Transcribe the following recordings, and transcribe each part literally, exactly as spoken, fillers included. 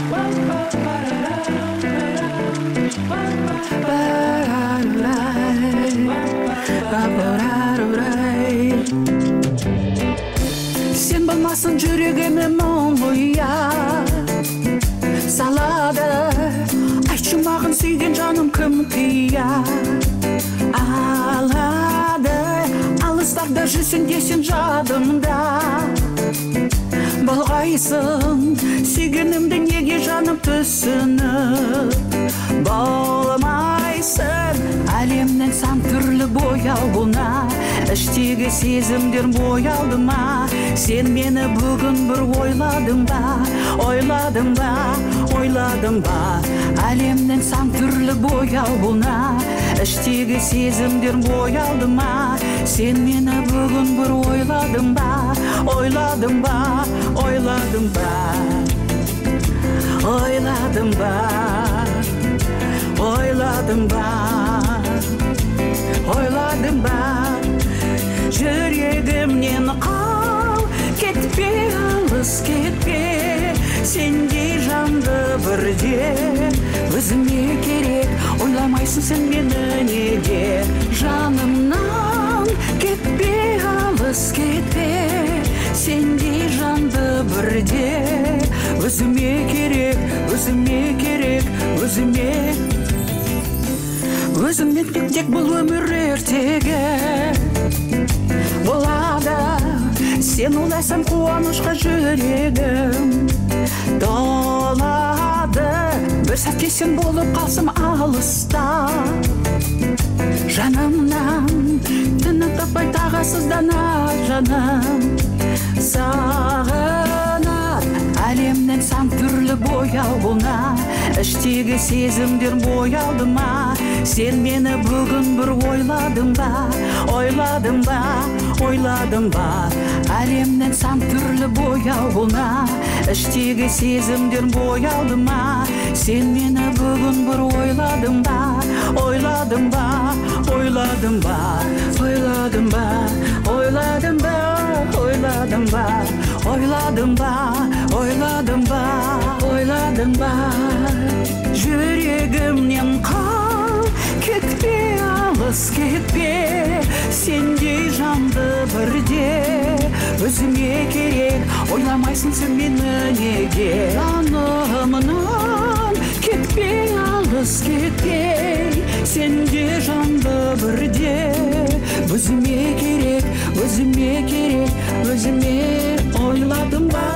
Sen bilmasın жүрегіме мұң ұя салады. Айтшы маған сүйген жаным кім қия алады. Алыстарда жүрсің десең жадымда болғайсың. Сүйгенімді неге жаным түсініп болмайсың. Әлемнен сан түрлі бояуына іштегі сезімдер боялды ма? Сен мені бүгін бір ойладың ба? Ойладың ба? Ойладың ба? Әлемнен сан түрлі бояуына іштегі сезімдер боялды ма? Сен мені бүгін бір ойладың ба? Ойладың ба? Ойладың ба? Ойладың ба? Ойладың ба? Ойладың ба? Жүрегімнен қал, кетпе, алыс кетпе. Сендей жанды бірде өзіңе керек. Ойламайсың сен мені неге? Жанымнан кетпе, алыс кетпе. Сендей жанды бірде өзіме керек, өзіме керек, өзіме. Өзіңмен тек бұл өмір ертегі болады. Сен ойласам қуанышқа жүрегім толады. Бір сәтке сен болып қалсам алыста жанымнан тыным таппай тағасыздана жаным сағынат. Әлемнен сан түрлі бояуына іштегі сезімдер боялды ма? Сен мені бүгін бір ойладың ба? Ойладың ба? Ойладың ба? Әлемнен сан түрлі бояуына іштегі сезімдер боялды ма? Сен мені бүгін бір ойладың ба? Ойладың ба? Ойладың ба? Ойладың ба? Ойладың ба? Ойладың ба? Ойладың ба? Ойладың ба? Ойладың ба? Жүрегімнен қал, кетпе, алыс кетпе. Сендей жанды бірде өзіңе керек. Ойламайсың сен мені неге? Жанымнан кетпе, алыс кетпе. Сендей жанды бірде өзіме керек, өзіме керек, өзіме. Ойладың ба?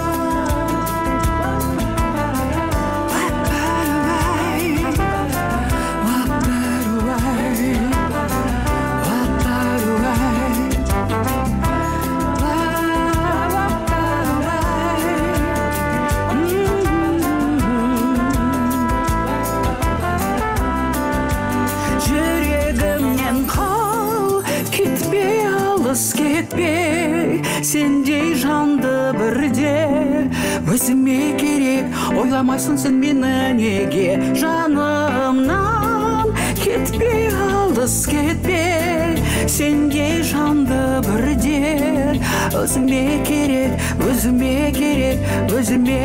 Кетпе, сендей жанды бірде өзіме керек. Ойламайсың сен мені неге? Жанымнан кетпе, алыс кетпе. Сендей жанды бірде өзіме керек, өзіме керек, өзіме.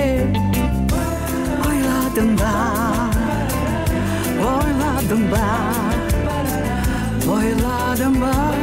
Ойладың ба? Ойладың ба? Ойладың ба?